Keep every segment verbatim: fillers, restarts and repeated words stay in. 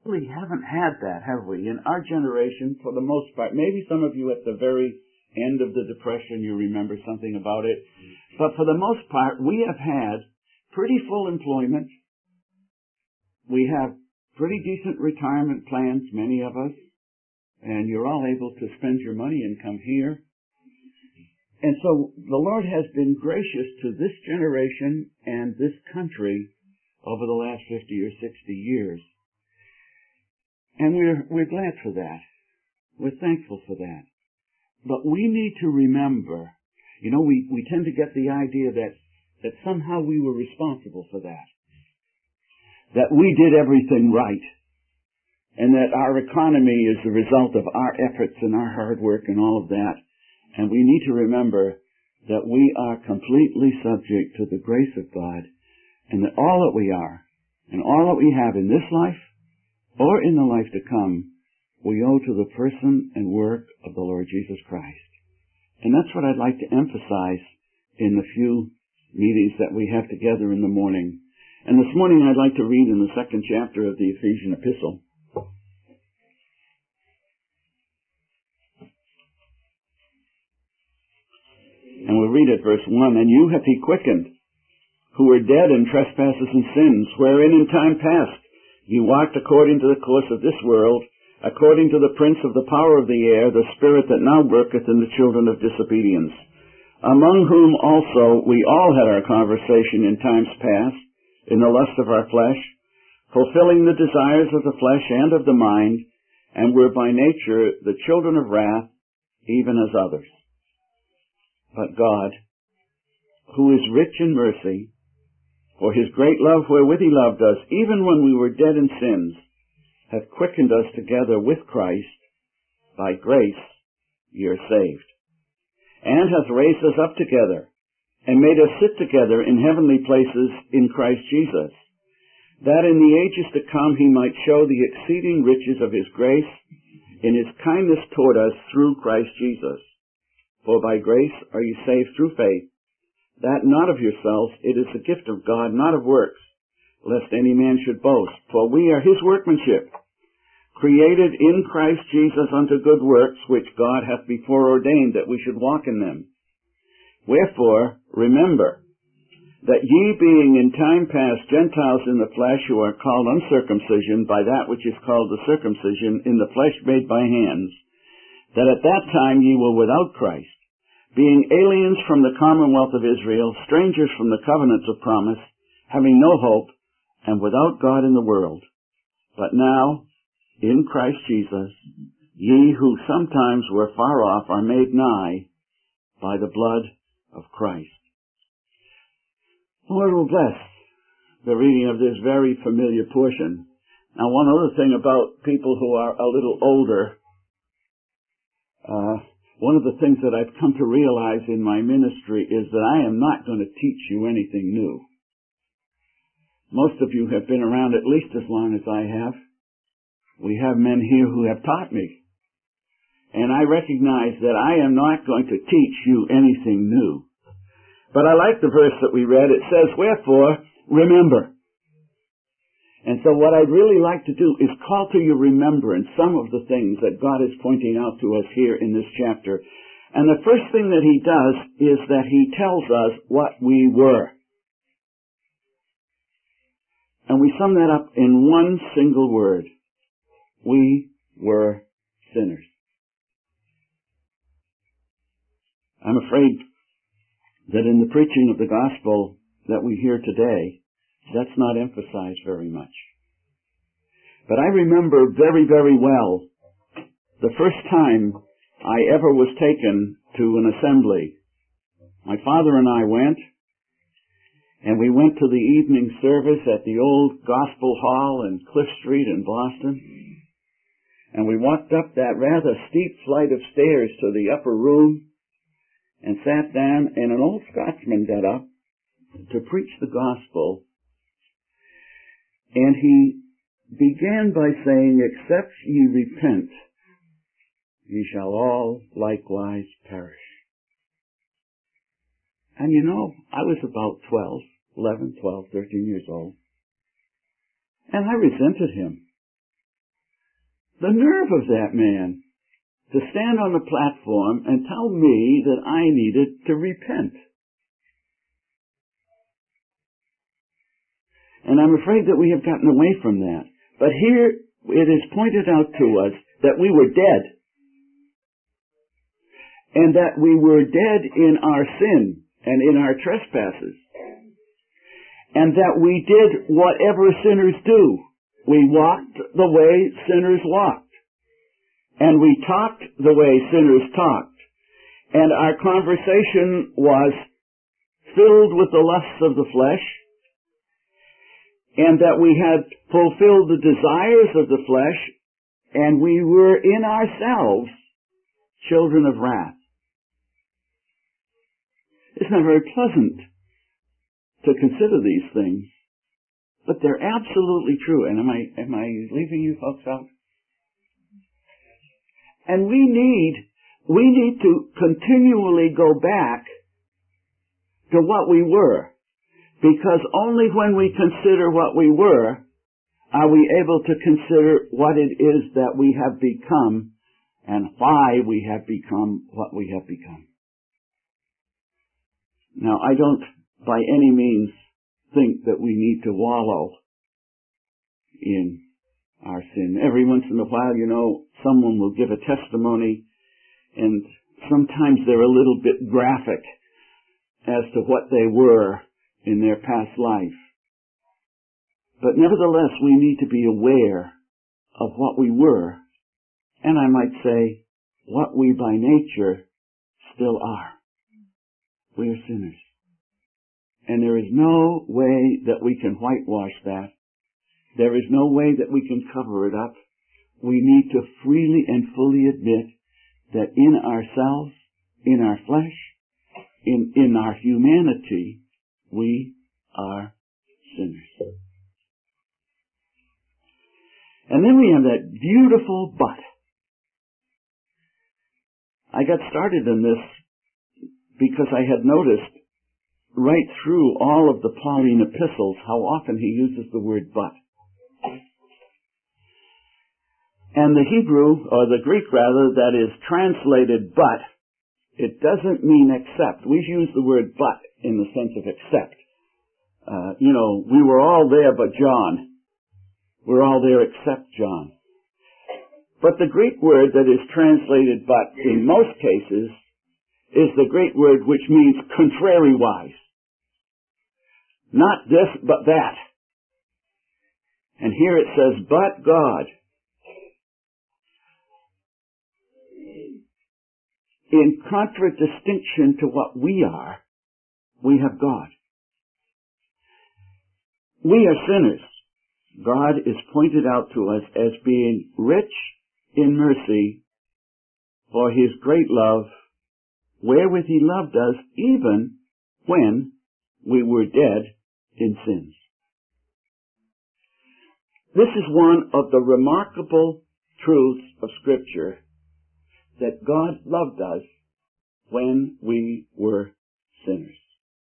really haven't had that, have we? In our generation, for the most part, maybe some of you at the very end of the Depression, you remember something about it. But for the most part, we have had pretty full employment. We have pretty decent retirement plans, many of us. And you're all able to spend your money and come here. And so the Lord has been gracious to this generation and this country over the last fifty or sixty years. And we're, we're glad for that. We're thankful for that. But we need to remember, you know, we, we tend to get the idea that, that somehow we were responsible for that. That we did everything right. And that our economy is the result of our efforts and our hard work and all of that. And we need to remember that we are completely subject to the grace of God, and that all that we are, and all that we have in this life, or in the life to come, we owe to the person and work of the Lord Jesus Christ. And that's what I'd like to emphasize in the few meetings that we have together in the morning. And this morning I'd like to read in the second chapter of the Ephesian epistle. And we'll read at verse one. And you hath he quickened, who were dead in trespasses and sins, wherein in time past ye walked according to the course of this world, according to the prince of the power of the air, the spirit that now worketh in the children of disobedience, among whom also we all had our conversation in times past, in the lust of our flesh, fulfilling the desires of the flesh and of the mind, and were by nature the children of wrath, even as others. But God, who is rich in mercy, for his great love wherewith he loved us, even when we were dead in sins, hath quickened us together with Christ. By grace ye are saved. And hath raised us up together, and made us sit together in heavenly places in Christ Jesus, that in the ages to come he might show the exceeding riches of his grace in his kindness toward us through Christ Jesus. For by grace are ye saved through faith, that not of yourselves, it is the gift of God, not of works, lest any man should boast. For we are his workmanship, created in Christ Jesus unto good works, which God hath before ordained that we should walk in them. Wherefore, remember, that ye being in time past Gentiles in the flesh, who are called uncircumcision by that which is called the circumcision in the flesh made by hands, that at that time ye were without Christ, being aliens from the commonwealth of Israel, strangers from the covenants of promise, having no hope, and without God in the world. But now, in Christ Jesus, ye who sometimes were far off are made nigh by the blood of Christ. The Lord will bless the reading of this very familiar portion. Now, one other thing about people who are a little older, Uh, one of the things that I've come to realize in my ministry is that I am not going to teach you anything new. Most of you have been around at least as long as I have. We have men here who have taught me. And I recognize that I am not going to teach you anything new. But I like the verse that we read. It says, wherefore, remember. And so what I'd really like to do is call to your remembrance some of the things that God is pointing out to us here in this chapter. And the first thing that he does is that he tells us what we were. And we sum that up in one single word. We were sinners. I'm afraid that in the preaching of the gospel that we hear today, that's not emphasized very much. But I remember very, very well the first time I ever was taken to an assembly. My father and I went, and we went to the evening service at the old Gospel Hall in Cliff Street in Boston. And we walked up that rather steep flight of stairs to the upper room and sat down, and an old Scotsman got up to preach the gospel. And he began by saying, except ye repent, ye shall all likewise perish. And you know, I was about twelve, eleven, twelve, thirteen years old. And I resented him. The nerve of that man to stand on the platform and tell me that I needed to repent. And I'm afraid that we have gotten away from that. But here it is pointed out to us that we were dead. And that we were dead in our sin and in our trespasses. And that we did whatever sinners do. We walked the way sinners walked. And we talked the way sinners talked. And our conversation was filled with the lusts of the flesh. And that we had fulfilled the desires of the flesh. And we were in ourselves children of wrath. It's not very pleasant to consider these things, but they're absolutely true. And am I, am I leaving you folks out? And we need, we need to continually go back to what we were, because only when we consider what we were are we able to consider what it is that we have become and why we have become what we have become. Now, I don't by any means think that we need to wallow in our sin. Every once in a while, you know, someone will give a testimony, and sometimes they're a little bit graphic as to what they were in their past life. But nevertheless, we need to be aware of what we were, and I might say, what we by nature still are. We are sinners. And there is no way that we can whitewash that. There is no way that we can cover it up. We need to freely and fully admit that in ourselves, in our flesh, in, in our humanity, we are sinners. And then we have that beautiful but. I got started in this because I had noticed right through all of the Pauline epistles how often he uses the word but. And the Hebrew, or the Greek rather, that is translated but, it doesn't mean except. We use the word but in the sense of except. Uh, you know, we were all there but John. We're all there except John. But the Greek word that is translated but in most cases is the Greek word which means contrariwise. Not this, but that. And here it says, but God. In contradistinction to what we are, we have God. We are sinners. God is pointed out to us as being rich in mercy for His great love, wherewith He loved us even when we were dead in sins. This is one of the remarkable truths of Scripture, that God loved us when we were sinners.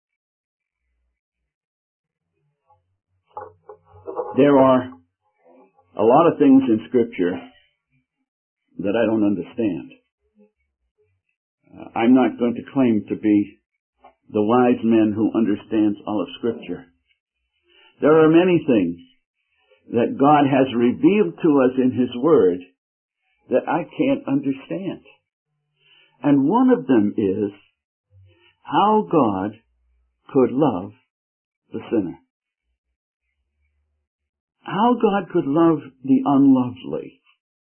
There are a lot of things in Scripture that I don't understand. Uh, I'm not going to claim to be the wise man who understands all of Scripture. There are many things that God has revealed to us in His Word that I can't understand. And one of them is how God could love the sinner. How God could love the unlovely.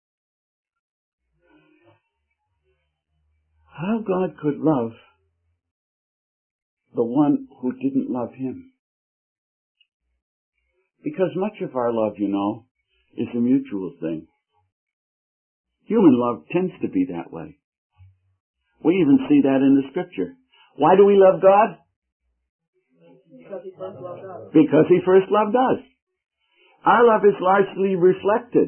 How God could love the one who didn't love Him. Because much of our love, you know, is a mutual thing. Human love tends to be that way. We even see that in the Scripture. Why do we love God? Because He first loved us. Because He first loved us. Our love is largely reflected.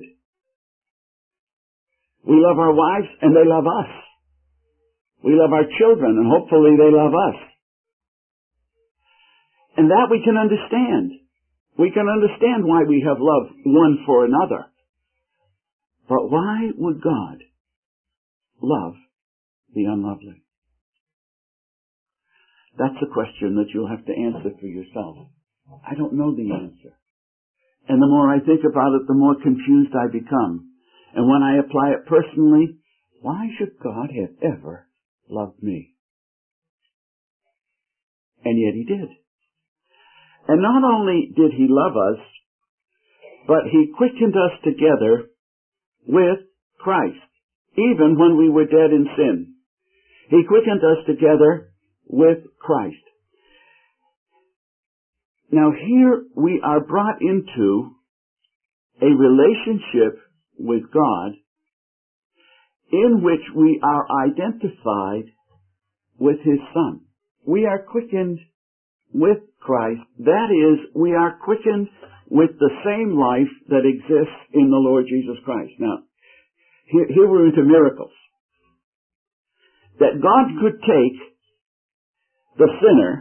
We love our wives and they love us. We love our children and hopefully they love us. And that we can understand. We can understand why we have love one for another. But why would God love the unlovely? That's a question that you'll have to answer for yourself. I don't know the answer. And the more I think about it, the more confused I become. And when I apply it personally, why should God have ever loved me? And yet He did. And not only did He love us, but He quickened us together with Christ, even when we were dead in sin. He quickened us together with Christ. Now here we are brought into a relationship with God in which we are identified with His Son. We are quickened with Christ. That is, we are quickened with the same life that exists in the Lord Jesus Christ. Now, here, here we're into miracles. That God could take the sinner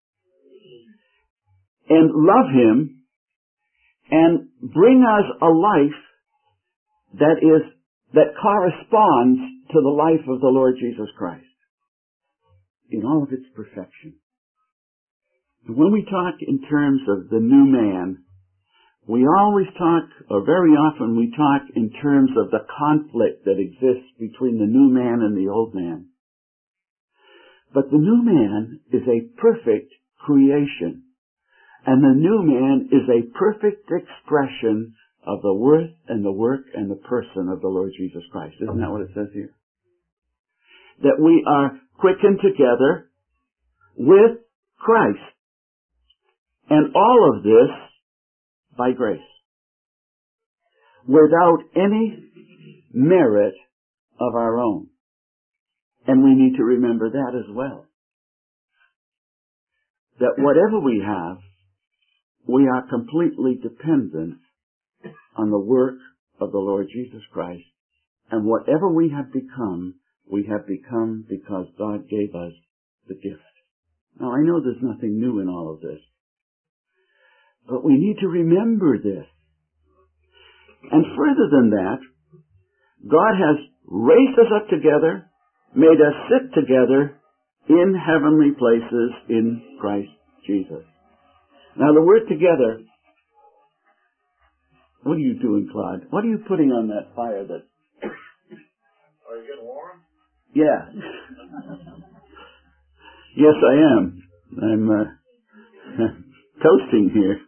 and love him and bring us a life that is, that corresponds to the life of the Lord Jesus Christ in all of its perfection. And when we talk in terms of the new man, we always talk, or very often we talk in terms of the conflict that exists between the new man and the old man. But the new man is a perfect creation. And the new man is a perfect expression of the worth and the work and the person of the Lord Jesus Christ. Isn't that what it says here? That we are quickened together with Christ. And all of this by grace. Without any merit of our own. And we need to remember that as well. That whatever we have, we are completely dependent on the work of the Lord Jesus Christ. And whatever we have become, we have become because God gave us the gift. Now, I know there's nothing new in all of this. But we need to remember this. And further than that, God has raised us up together, made us sit together in heavenly places in Christ Jesus. Now the word together, what are you doing, Claude? What are you putting on that fire that... Are you getting warm? Yeah. Yes, I am. I'm uh, toasting here.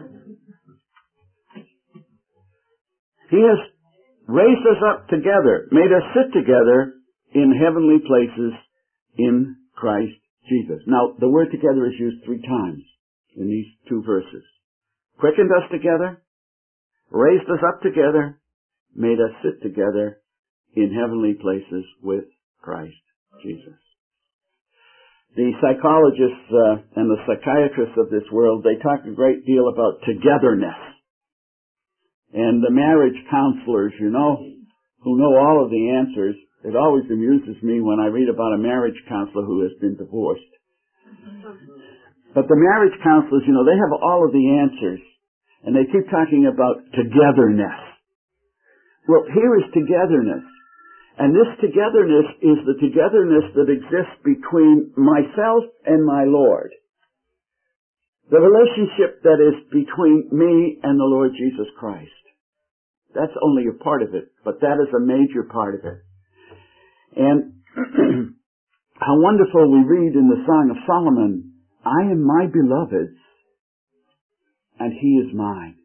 He has raised us up together, made us sit together in heavenly places in Christ Jesus. Now, the word together is used three times in these two verses. Quickened us together, raised us up together, made us sit together in heavenly places with Christ Jesus. The psychologists uh, and the psychiatrists of this world, they talk a great deal about togetherness. And the marriage counselors, you know, who know all of the answers, it always amuses me when I read about a marriage counselor who has been divorced. But the marriage counselors, you know, they have all of the answers. And they keep talking about togetherness. Well, here is togetherness. And this togetherness is the togetherness that exists between myself and my Lord. The relationship that is between me and the Lord Jesus Christ. That's only a part of it, but that is a major part of it. And how wonderful we read in the Song of Solomon, I am my beloved's, and he is mine.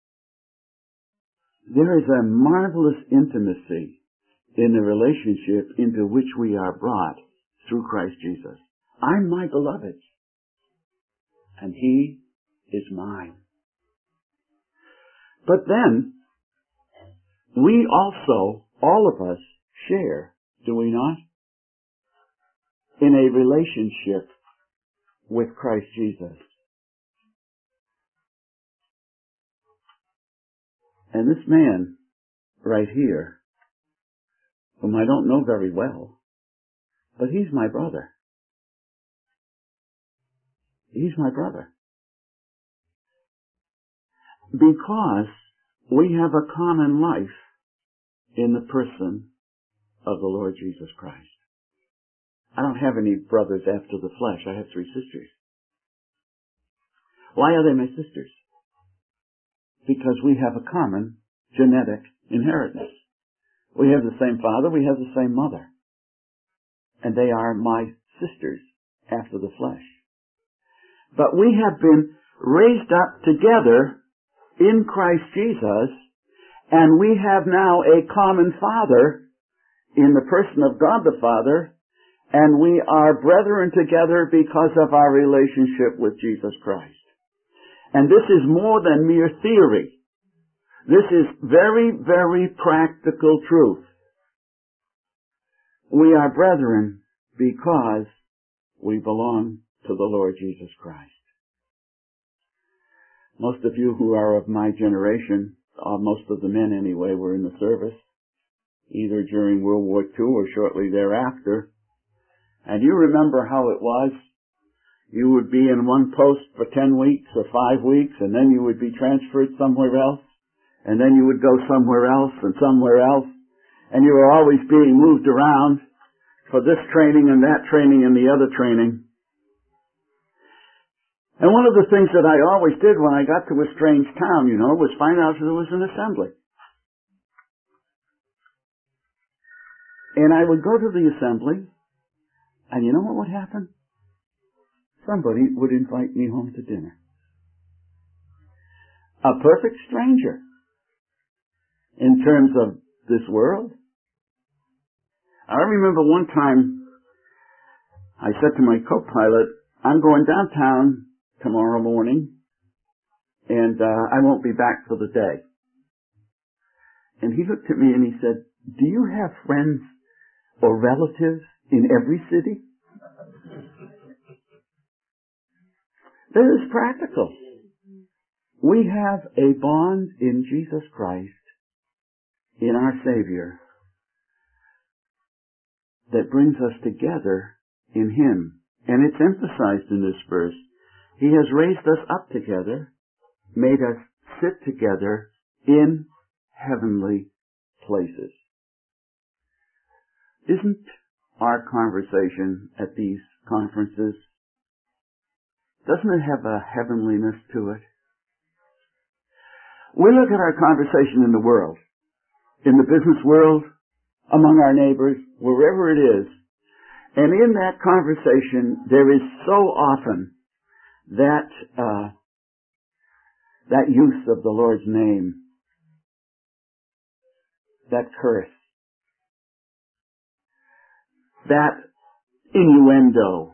There is a marvelous intimacy in the relationship into which we are brought through Christ Jesus. I'm my beloved's, and he is mine. But then, we also, all of us, share, do we not? In a relationship with Christ Jesus. And this man, right here, whom I don't know very well, but he's my brother. He's my brother. Because we have a common life in the person of the Lord Jesus Christ. I don't have any brothers after the flesh. I have three sisters. Why are they my sisters? Because we have a common genetic inheritance. We have the same father, we have the same mother. And they are my sisters after the flesh. But we have been raised up together in Christ Jesus, and we have now a common Father in the person of God the Father, and we are brethren together because of our relationship with Jesus Christ. And this is more than mere theory. This is very, very practical truth. We are brethren because we belong to the Lord Jesus Christ. Most of you who are of my generation, uh, most of the men anyway, were in the service, either during World War Two or shortly thereafter. And you remember how it was. You would be in one post for ten weeks or five weeks, and then you would be transferred somewhere else, and then you would go somewhere else and somewhere else, and you were always being moved around for this training and that training and the other training. And one of the things that I always did when I got to a strange town, you know, was find out if there was an assembly. And I would go to the assembly, and you know what would happen? Somebody would invite me home to dinner. A perfect stranger in terms of this world. I remember one time I said to my co-pilot, I'm going downtown tomorrow morning, and uh, I won't be back for the day. And he looked at me and he said, do you have friends or relatives in every city? This is practical. We have a bond in Jesus Christ, in our Savior, that brings us together in Him. And it's emphasized in this verse. He has raised us up together, made us sit together in heavenly places. Isn't our conversation at these conferences, doesn't it have a heavenliness to it? We look at our conversation in the world, in the business world, among our neighbors, wherever it is, and in that conversation there is so often that uh, that use of the Lord's name, that curse, that innuendo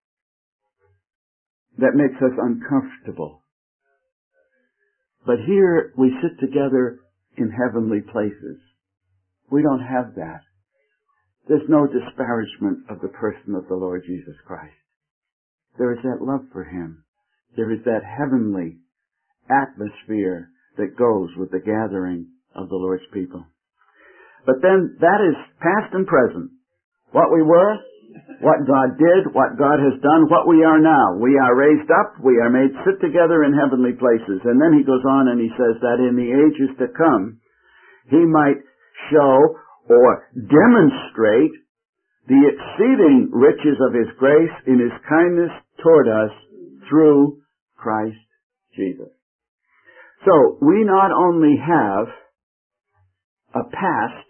that makes us uncomfortable. But here we sit together in heavenly places. We don't have that. There's no disparagement of the person of the Lord Jesus Christ. There is that love for Him. There is that heavenly atmosphere that goes with the gathering of the Lord's people. But then that is past and present. What we were, what God did, what God has done, what we are now. We are raised up, we are made sit together in heavenly places. And then he goes on and he says that in the ages to come, He might show or demonstrate the exceeding riches of His grace in His kindness toward us through Christ Jesus. So, we not only have a past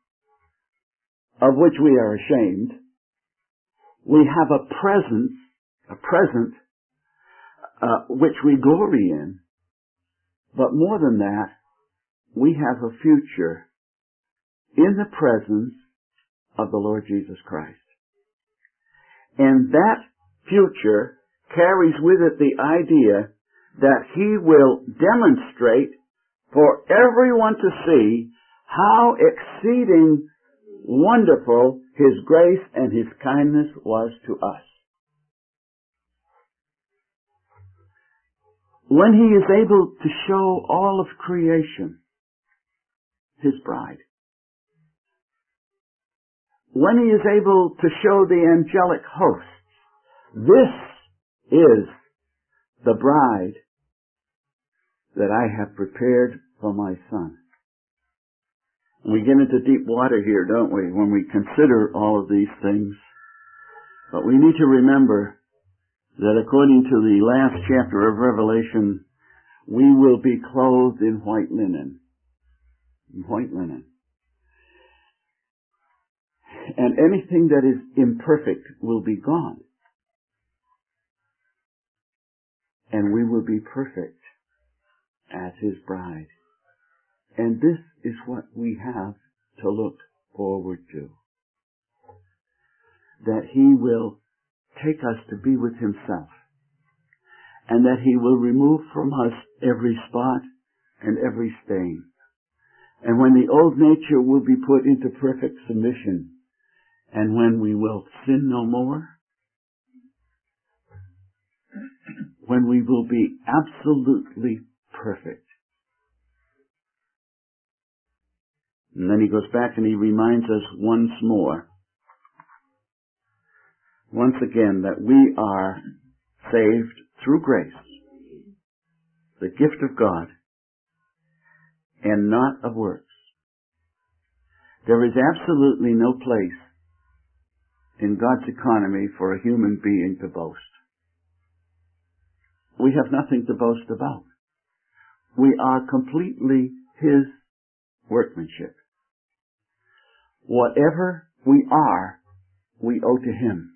of which we are ashamed, we have a present, a present, uh, which we glory in, but more than that, we have a future in the presence of the Lord Jesus Christ. And that future carries with it the idea that He will demonstrate for everyone to see how exceeding wonderful His grace and His kindness was to us. When He is able to show all of creation His bride. When He is able to show the angelic hosts, this is the bride that I have prepared for my Son. We get into deep water here, don't we, when we consider all of these things. But we need to remember that according to the last chapter of Revelation, we will be clothed in white linen. In white linen. And anything that is imperfect will be gone. And we will be perfect as His bride. And this is what we have to look forward to. That He will take us to be with Himself. And that He will remove from us every spot and every stain. And when the old nature will be put into perfect submission, and when we will sin no more, when we will be absolutely perfect. And then he goes back and he reminds us once more, once again, that we are saved through grace, the gift of God, and not of works. There is absolutely no place in God's economy for a human being to boast. We have nothing to boast about. We are completely His workmanship. Whatever we are, we owe to Him.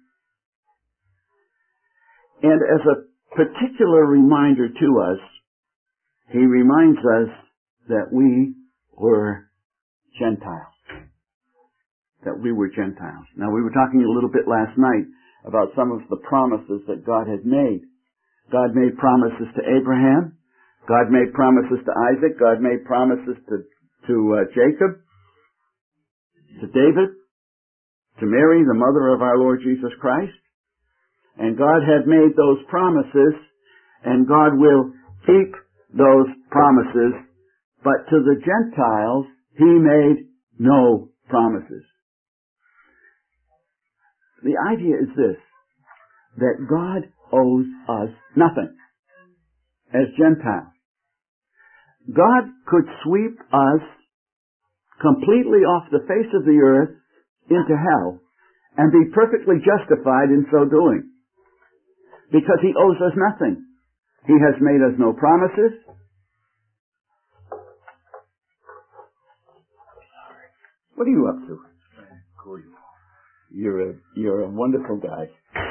And as a particular reminder to us, He reminds us that we were Gentiles. That we were Gentiles. Now, we were talking a little bit last night about some of the promises that God had made. God made promises to Abraham. God made promises to Isaac. God made promises to, to uh, Jacob, to David, to Mary, the mother of our Lord Jesus Christ. And God had made those promises, and God will keep those promises. But to the Gentiles, He made no promises. The idea is this, that God owes us nothing as Gentiles. God could sweep us completely off the face of the earth into hell and be perfectly justified in so doing, because He owes us nothing. He has made us no promises. What are you up to? You're a, you're a wonderful guy.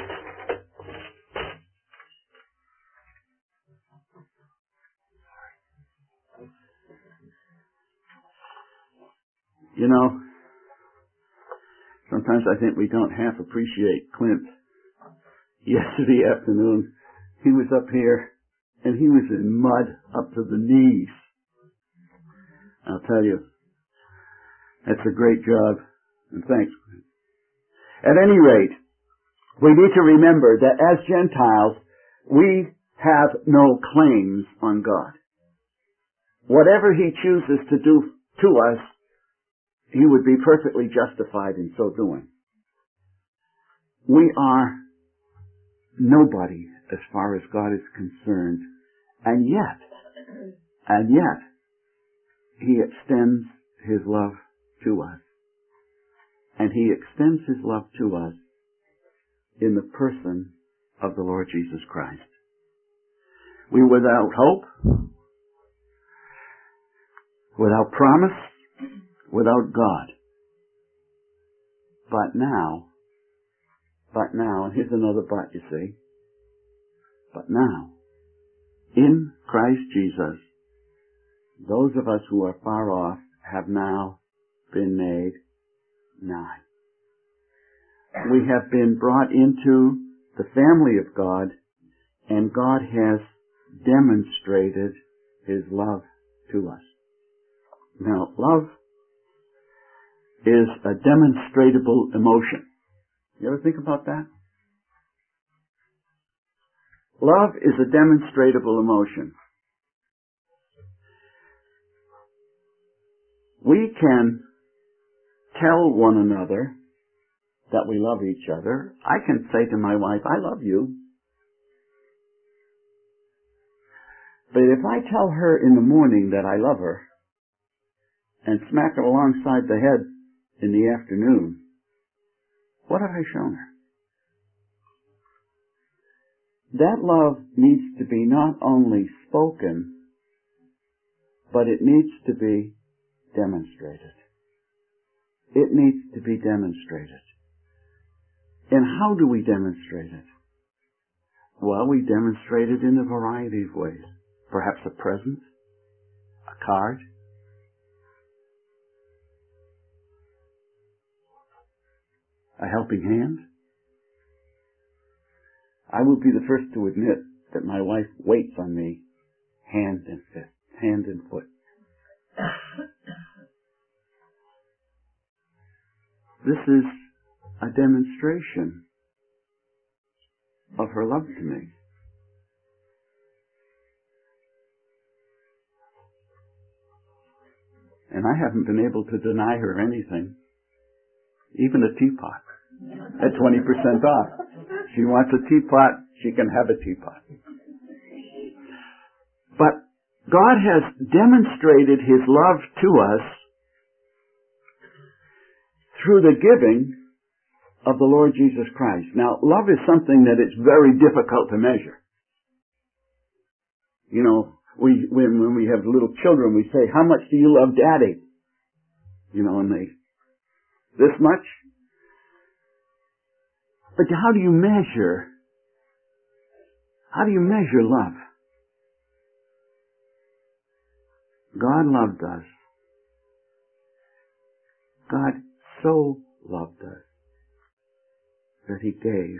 You know, sometimes I think we don't half appreciate Clint. Yesterday afternoon, he was up here, and he was in mud up to the knees. I'll tell you, that's a great job, and thanks. At any rate, we need to remember that as Gentiles, we have no claims on God. Whatever He chooses to do to us, He would be perfectly justified in so doing. We are nobody as far as God is concerned, and yet, and yet, He extends His love to us. And He extends His love to us in the person of the Lord Jesus Christ. We were without hope, without promise, without God. But now, but now, and here's another but, you see. But now, in Christ Jesus, those of us who are far off have now been made nigh. We have been brought into the family of God, and God has demonstrated His love to us. Now, love is a demonstrable emotion. You ever think about that? Love is a demonstrable emotion. We can tell one another that we love each other. I can say to my wife, I love you. But if I tell her in the morning that I love her, and smack her alongside the head in the afternoon, what have I shown her? That love needs to be not only spoken, but it needs to be demonstrated. It needs to be demonstrated. And how do we demonstrate it? Well, we demonstrate it in a variety of ways. Perhaps a present, a card, a helping hand. I will be the first to admit that my wife waits on me hand and fist, hand and foot. This is a demonstration of her love to me. And I haven't been able to deny her anything, even a teapot, at twenty percent off. She wants a teapot, she can have a teapot. But God has demonstrated His love to us through the giving of the Lord Jesus Christ. Now, love is something that it's very difficult to measure. You know, we when, when we have little children, we say, "How much do you love Daddy?" You know, and they, this much? But how do you measure, how do you measure love? God loved us. God so loved us that He gave.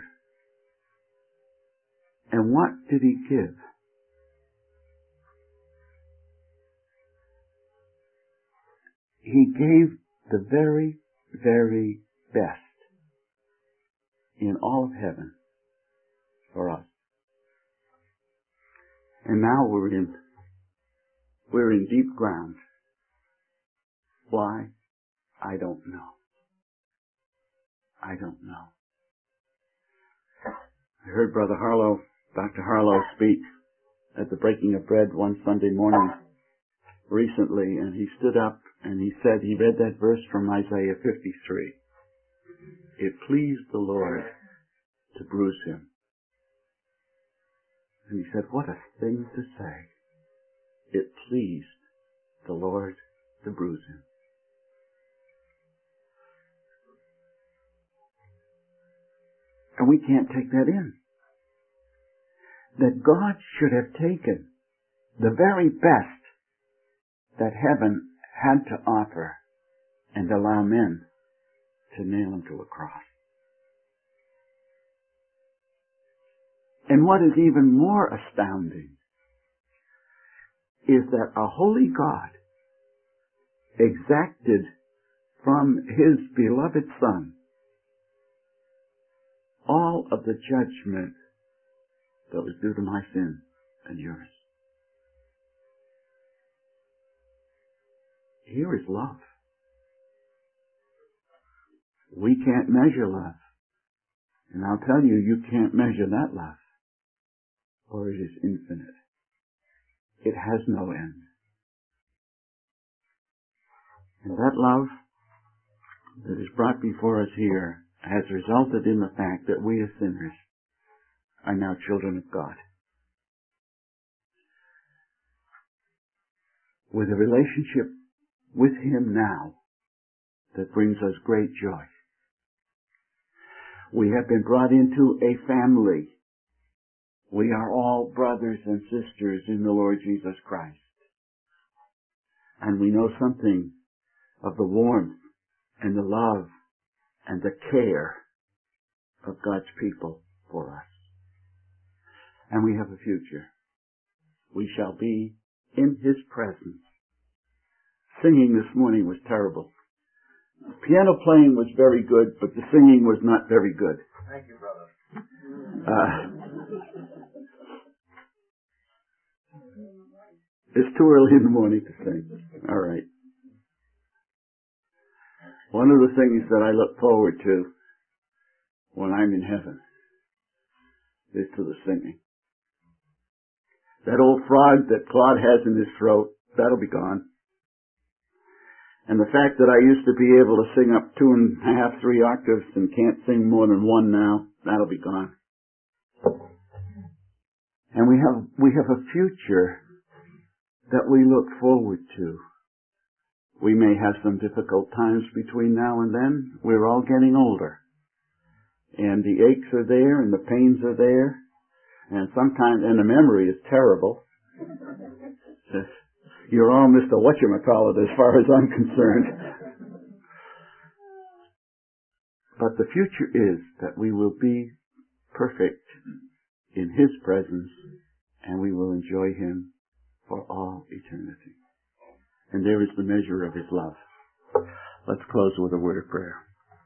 And what did He give? He gave the very, very best in all of heaven for us. And now we're in, we're in deep ground. Why? I don't know. I don't know. I heard Brother Harlow, Doctor Harlow speak at the Breaking of Bread one Sunday morning recently, and he stood up and he said, he read that verse from Isaiah fifty-three. It pleased the Lord to bruise Him. And he said, what a thing to say. It pleased the Lord to bruise Him. And we can't take that in. That God should have taken the very best that heaven had to offer and allow men to nail Him to a cross. And what is even more astounding is that a holy God exacted from His beloved Son all of the judgment that was due to my sin and yours. Here is love. We can't measure love. And I'll tell you, you can't measure that love. For it is infinite. It has no end. And that love that is brought before us here has resulted in the fact that we as sinners are now children of God. With a relationship with Him now that brings us great joy. We have been brought into a family. We are all brothers and sisters in the Lord Jesus Christ. And we know something of the warmth and the love and the care of God's people for us. And we have a future. We shall be in His presence. Singing this morning was terrible. The piano playing was very good, but the singing was not very good. Thank you, brother. Uh, it's too early in the morning to sing. All right. One of the things that I look forward to when I'm in heaven is to the singing. That old frog that Claude has in his throat, that'll be gone. And the fact that I used to be able to sing up two and a half, three octaves and can't sing more than one now, that'll be gone. And we have, we have a future that we look forward to. We may have some difficult times between now and then. We're all getting older. And the aches are there and the pains are there. And sometimes, and the memory is terrible. You're all Mister Whatchamacallit as far as I'm concerned. But the future is that we will be perfect in His presence and we will enjoy Him for all eternity. And there is the measure of His love. Let's close with a word of prayer.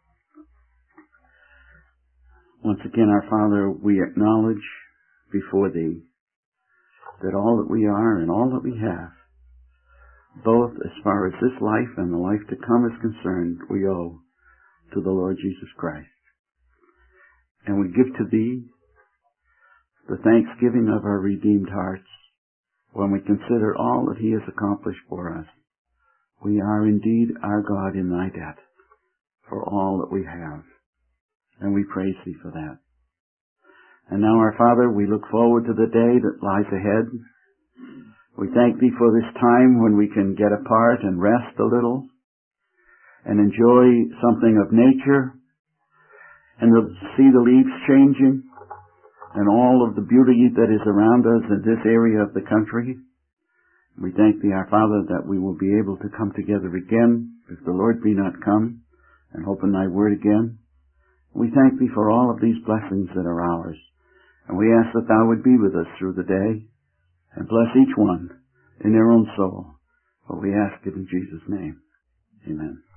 Once again, our Father, we acknowledge before Thee that all that we are and all that we have, both as far as this life and the life to come is concerned, we owe to the Lord Jesus Christ. And we give to Thee the thanksgiving of our redeemed hearts when we consider all that He has accomplished for us. We are indeed our God in Thy debt for all that we have. And we praise Thee for that. And now, our Father, we look forward to the day that lies ahead. We thank Thee for this time when we can get apart and rest a little and enjoy something of nature and to see the leaves changing and all of the beauty that is around us in this area of the country. We thank Thee, our Father, that we will be able to come together again if the Lord be not come and open Thy word again. We thank Thee for all of these blessings that are ours. And we ask that Thou would be with us through the day and bless each one in their own soul. For we ask it in Jesus' name. Amen.